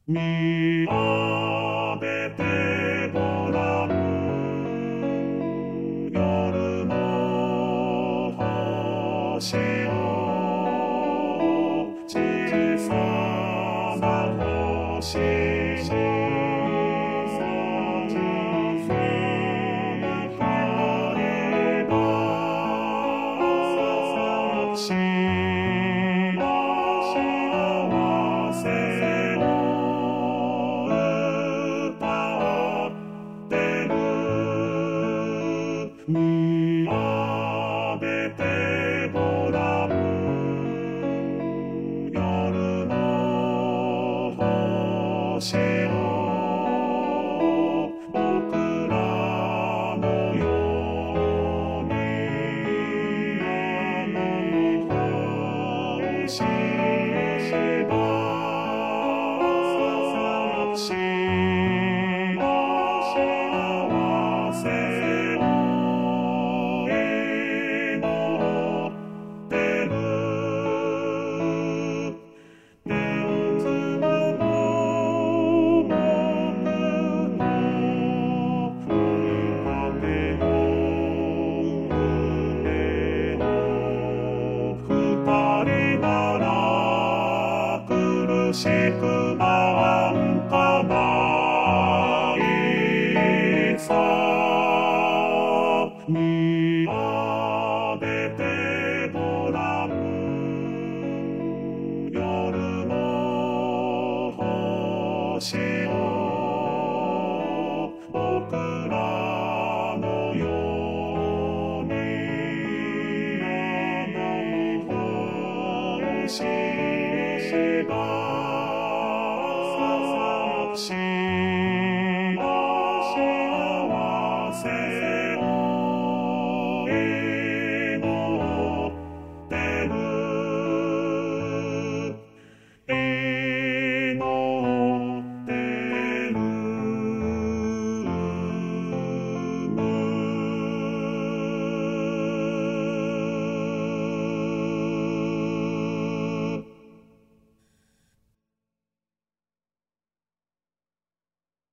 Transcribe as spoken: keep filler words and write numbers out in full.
見上げてごらん夜の星を小さな星小さな光が幸せ見上げてごらん夜の星を僕らのように星が幸せ苦しくなんかないさ見上げてごらん夜の星を僕らのように星が幸せを